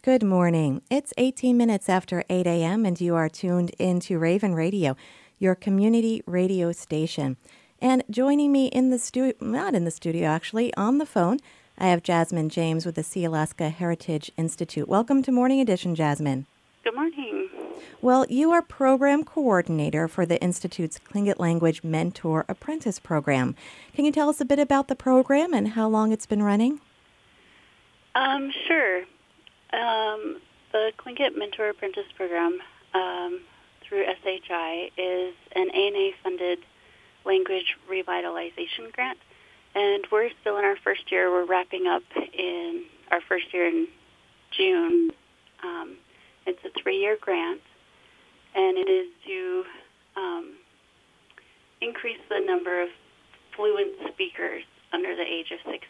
Good morning. It's 18 minutes after 8 a.m., and you are tuned into Raven Radio, your community radio station. And joining me in the studio, not in the studio actually, on the phone, I have Jasmine James with the Sealaska Heritage Institute. Welcome to Morning Edition, Jasmine. Good morning. Well, you are program coordinator for the Institute's Tlingit Language Mentor Apprentice Program. Can you tell us a bit about the program and how long it's been running? Sure. The Tlingit Mentor Apprentice Program through SHI is an ANA-funded language revitalization grant, and we're still in our first year. We're wrapping up in our first year in June. It's a 3-year grant, and it is to increase the number of fluent speakers under the age of 60,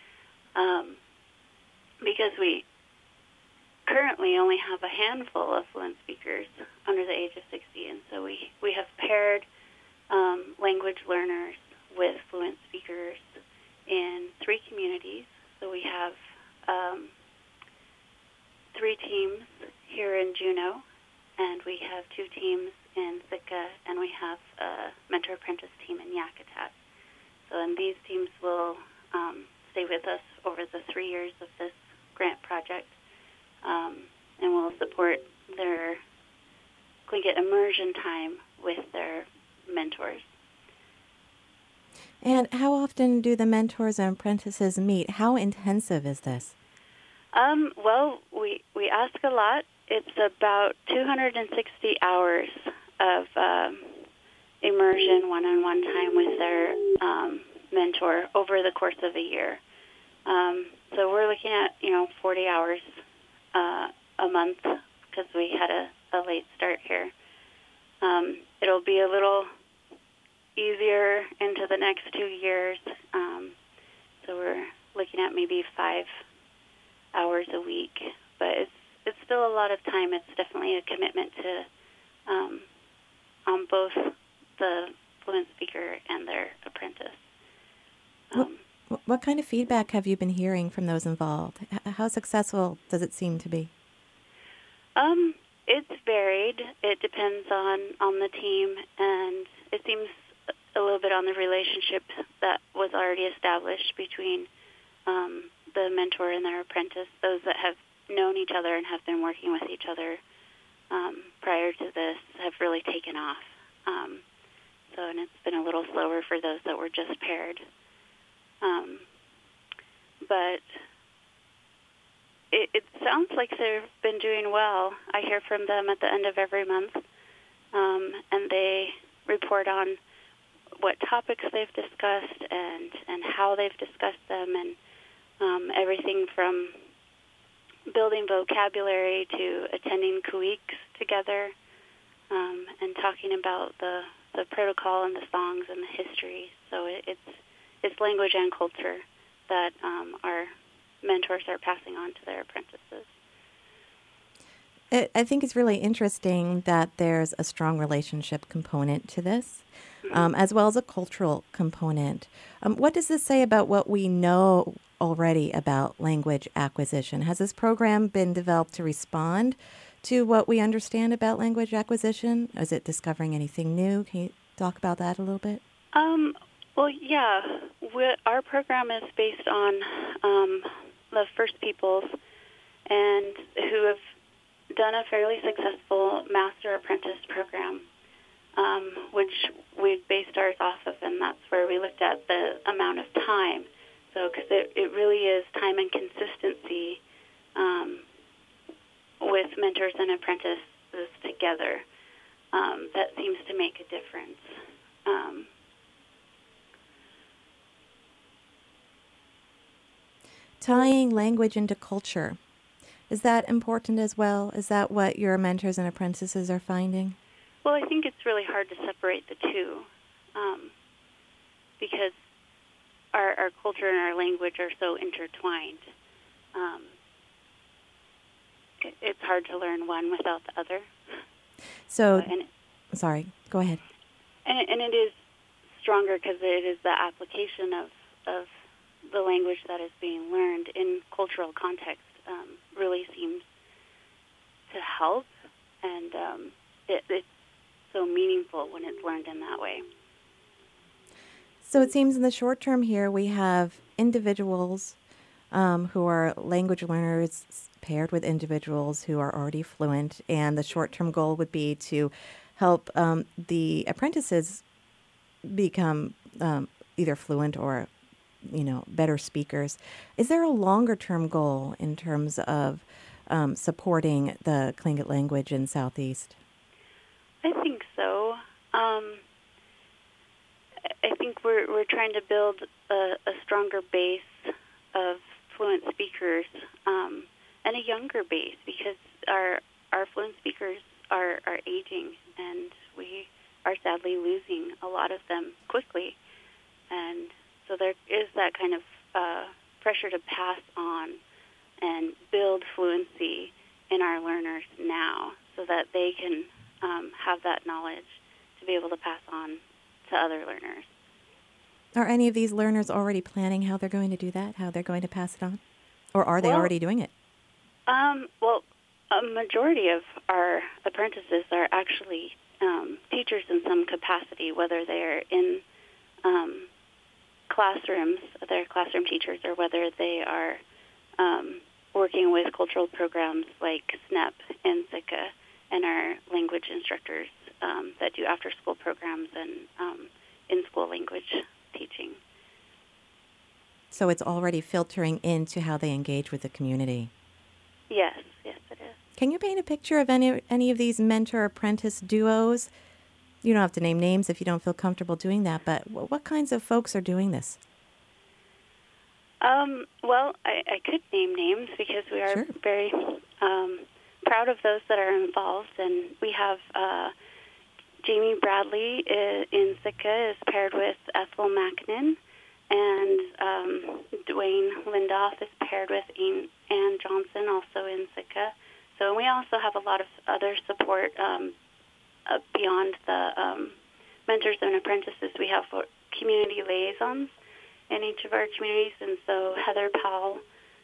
because we currently only have a handful of fluent speakers under the age of 60, and so we have paired language learners with fluent speakers in 3 communities. So we have 3 teams here in Juneau, and we have 2 teams in Sitka, and we have a mentor apprentice team in Yakutat. So and these teams will stay with us over the 3 years of this grant project, and will support their Tlingit immersion time with their mentors. And how often do the mentors and apprentices meet? How intensive is this? Well, we ask a lot. It's about 260 hours of immersion, one-on-one time with their mentor over the course of a year. So we're looking at 40 hours a month because we had a late start here. It'll be a little easier into the next 2 years. So we're looking at maybe 5 hours a week, but it's still a lot of time. It's definitely a commitment to on both the fluent speaker and their apprentice. What kind of feedback have you been hearing from those involved? How successful does it seem to be? It's varied. It depends on the team, and it seems a little bit on the relationship that was already established between the mentor and their apprentice. Those that have known each other and have been working with each other prior to this have really taken off. And it's been a little slower for those that were just paired. But it sounds like they've been doing well. I hear from them at the end of every month, and they report on what topics they've discussed and how they've discussed them, and everything from building vocabulary to attending kuiks together, and talking about the protocol and the songs and the history. So it's language and culture that our mentors are passing on to their apprentices. I think it's really interesting that there's a strong relationship component to this, as well as a cultural component. What does this say about what we know already about language acquisition? Has this program been developed to respond to what we understand about language acquisition? Is it discovering anything new? Can you talk about that a little bit? Well, yeah. Our program is based on the First Peoples, and who have done a fairly successful master apprentice program, which we based ours off of, and that's where we looked at the amount of time. So, because it really is time and consistency with mentors and apprentices together that seems to make a difference. Tying language into culture, is that important as well? Is that what your mentors and apprentices are finding? Well, I think it's really hard to separate the two because our culture and our language are so intertwined. It's hard to learn one without the other. So, sorry, go ahead. And it is stronger because it is the application of the language that is being learned in cultural context really seems help, and it's so meaningful when it's learned in that way. So it seems in the short term here we have individuals who are language learners paired with individuals who are already fluent, and the short-term goal would be to help the apprentices become either fluent or, better speakers. Is there a longer-term goal in terms of supporting the Tlingit language in Southeast? I think so. I think we're trying to build a stronger base of fluent speakers and a younger base, because our fluent speakers are aging, and we are sadly losing a lot of them quickly. And so there is that kind of pressure to pass on and build fluency in our learners now, so that they can have that knowledge to be able to pass on to other learners. Are any of these learners already planning how they're going to do that, how they're going to pass it on? Or are they already doing it? Well, a majority of our apprentices are actually teachers in some capacity, whether they're in classrooms, they're classroom teachers, or whether they are working with cultural programs like SNEP and Sitka, and our language instructors that do after-school programs and in-school language teaching. So it's already filtering into how they engage with the community. Yes, it is. Can you paint a picture of any of these mentor-apprentice duos? You don't have to name names if you don't feel comfortable doing that, but what kinds of folks are doing this? Well, I could name names, because we are very proud of those that are involved, and we have Jamie Bradley in Sitka is paired with Ethel Mackinnon, and Dwayne Lindoff is paired with Ann Johnson, also in Sitka. So we also have a lot of other support beyond the mentors and apprentices. We have community liaisons in each of our communities, and so Heather Powell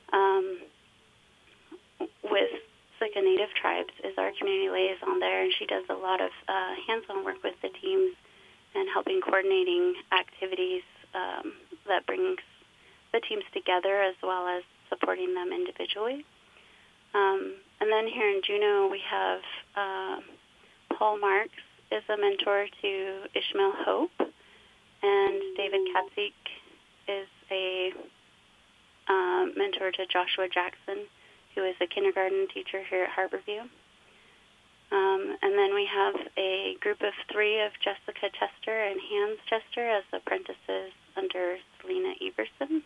with Sitka Native Tribes is our community liaison there, and she does a lot of hands-on work with the teams and helping coordinating activities that brings the teams together, as well as supporting them individually. And then here in Juneau, we have Paul Marks is a mentor to Ishmael Hope, and David Katzik is a mentor to Joshua Jackson, who is a kindergarten teacher here at Harborview. And then we have a group of 3 of Jessica Chester and Hans Chester as apprentices under Selena Everson.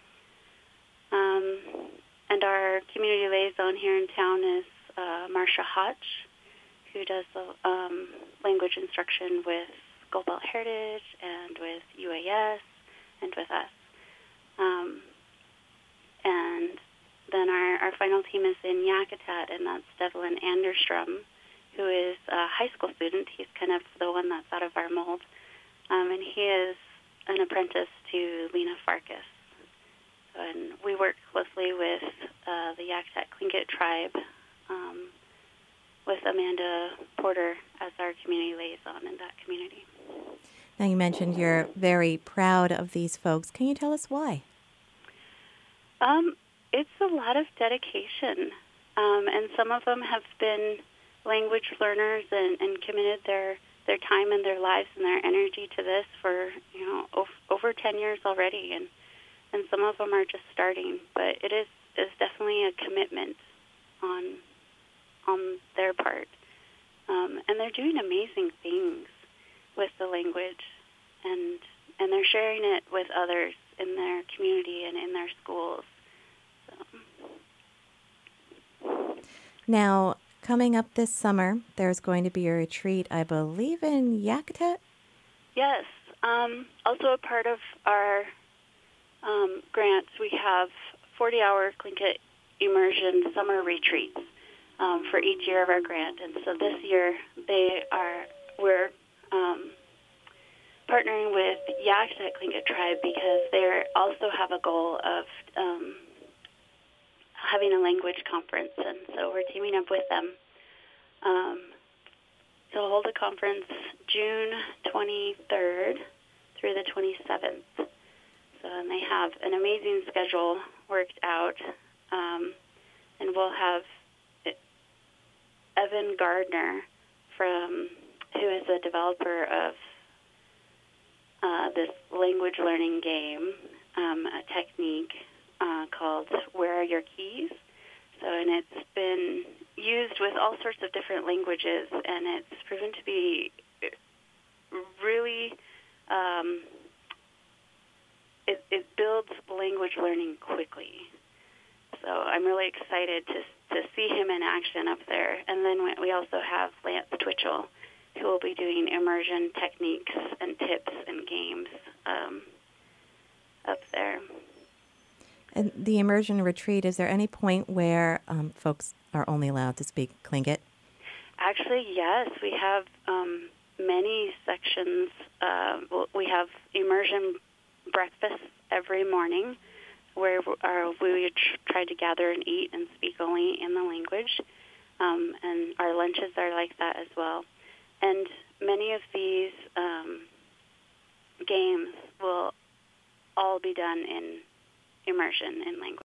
And our community liaison here in town is Marcia Hotch, who does language instruction with Gold Belt Heritage and with UAS and with us. And then our final team is in Yakutat, and that's Devlin Anderstrom, who is a high school student. He's kind of the one that's out of our mold. And he is an apprentice to Lena Farkas. And we work closely with the Yakutat Tlingit tribe, with Amanda Porter as our community liaison in that community. Now, you mentioned you're very proud of these folks. Can you tell us why? It's a lot of dedication, and some of them have been language learners and committed their time and their lives and their energy to this for over 10 years already, and some of them are just starting. But it is definitely a commitment on their part, and they're doing amazing things with the language, and they're sharing it with others in their community and in their schools. Now, coming up this summer, there's going to be a retreat, I believe, in Yakutat? Yes. Also a part of our grants, we have 40-hour Tlingit immersion summer retreats for each year of our grant. And so this year, we're partnering with Yakutat Tlingit Tribe, because they also have a goal of having a language conference, and so we're teaming up with them So we'll hold a conference June 23rd through the 27th. So, and they have an amazing schedule worked out, and we'll have Evan Gardner, who is the developer of this language learning game, a technique called Where Are Your Keys? So, and it's been used with all sorts of different languages, and it's proven to be really, it builds language learning quickly. So I'm really excited to see him in action up there. And then we also have Lance Twitchell, who will be doing immersion techniques and tips and games up there. And the immersion retreat, is there any point where folks are only allowed to speak Tlingit? Actually, yes. We have many sections. We have immersion breakfasts every morning where we try to gather and eat and speak only in the language. And our lunches are like that as well. And many of these games will all be done in immersion in language.